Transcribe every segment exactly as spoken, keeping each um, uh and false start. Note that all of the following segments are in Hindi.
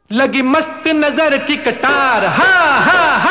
लगी मस्त नजर की कटार, हा हा हा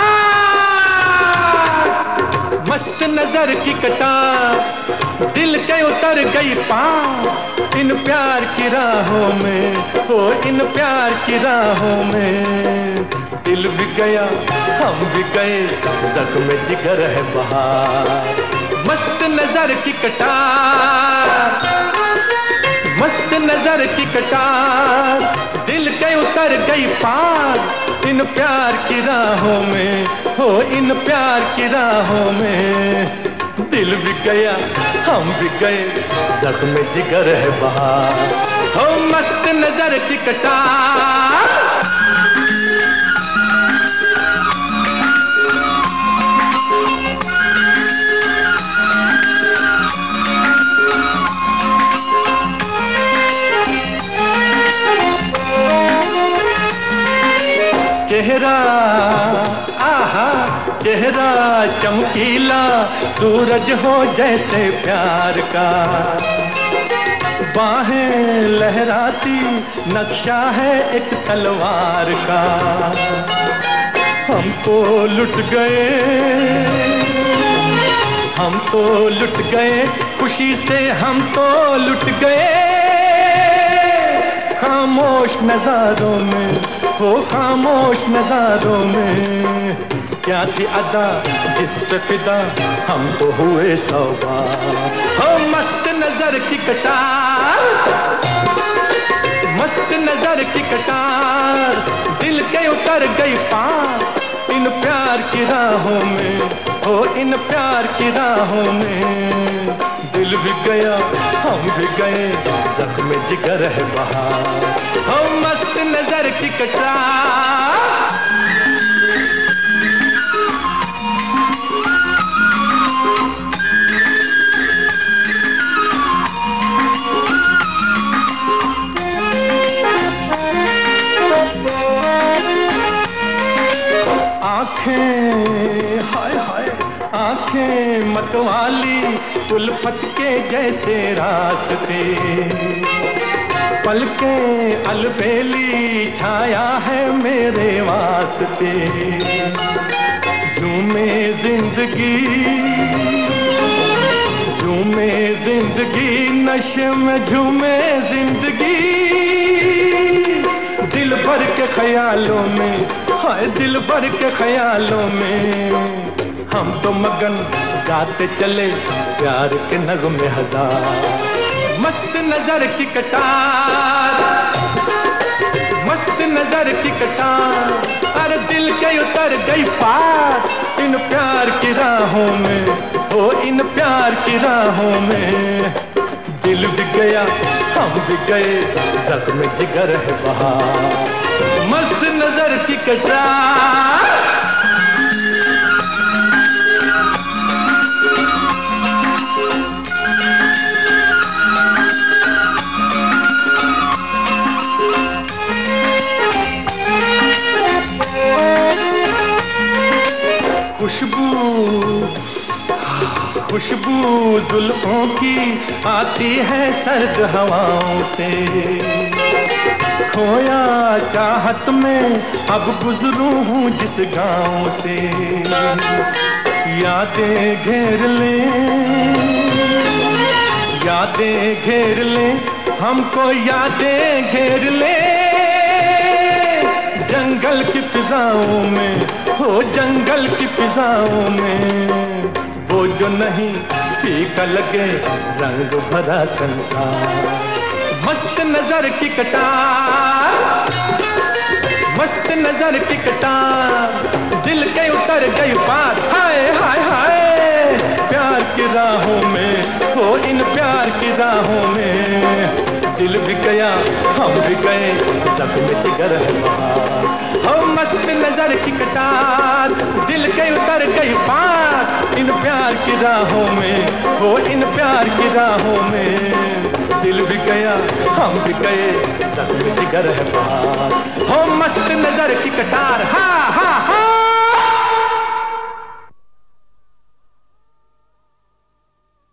मस्त नजर की कटार दिल के उतर गई पार इन प्यार की राहों में, हो इन प्यार की राहों में। दिल भी गया हम भी गए, ज़ख्म जिगर है बहार। मस्त नजर की कटार, मस्त नजर की कटार दिल के उतर गई पार इन प्यार की राहों में, हो इन प्यार की राहों में। दिल भी गया हम भी गए, ज़ख्म जिगर है बहार। हो मस्त नजर की कटार। चेहरा आहा चेहरा चमकीला सूरज हो जैसे प्यार का, बाहें लहराती नक्शा है एक तलवार का। हम तो लुट गए हम तो लुट गए खुशी से, हम तो लुट गए खामोश नजारों में, हो खामोश नजारों में। क्या थी अदा जिस पे फिदा हम तो हुए सौगात। हो मस्त नजर की कटार, मस्त नजर की कटार दिल के उतर गई पार इन प्यार की राहों में, हो इन प्यार की राहों में। दिल भी गया हम भी गए, ज़ख्म जिगर है बहार। हो मस्त नजर की कटार। आँखें हाय हाय आँखें मतवाली उल्फत के जैसे रास्ते, पलकें अलबेली छाया है मेरे वास्ते। झूमे जिंदगी झूमे जिंदगी नशे में झूमे जिंदगी, दिल भर के ख्यालों में, हाय दिल भर के ख्यालों में। हम तो मगन गाते चले प्यार के नगमे हजार। मस्त नजर की कटार, मस्त नजर की कटार अरे दिल के उतर गई पार इन प्यार की राहों में, हो इन प्यार की राहों में। दिल भी गया हम भी गए, ज़ख्म जिगर है बहार। मस्त नजर की कटार। खुशबू खुशबू जुल्फों की आती है सर्द हवाओं से, खोया चाहत में अब गुजरूं हूँ जिस गाँव से। यादें घेर ले यादें घेर ले हमको, यादें घेर ले जंगल की फिजाओं में, हो जंगल की फिजाओं में। वो जो नहीं फीका लगे रंग भरा संसार। मस्त नजर की कटार, मस्त नजर की कटार दिल के उतर गई पार। हाय हाय हाय प्यार की राहों में, हो इन प्यार की राहों में। दिल भी गया हम भी गए, ज़ख्म जिगर है बहार। हो मस्त नजर की कटार दिल के उतर गई पार इन प्यार की राहों में, हो इन प्यार की राहों में। दिल भी गया हम भी गए, ज़ख्म जिगर है बहार। हो मस्त नजर की कटार, हा हा हा।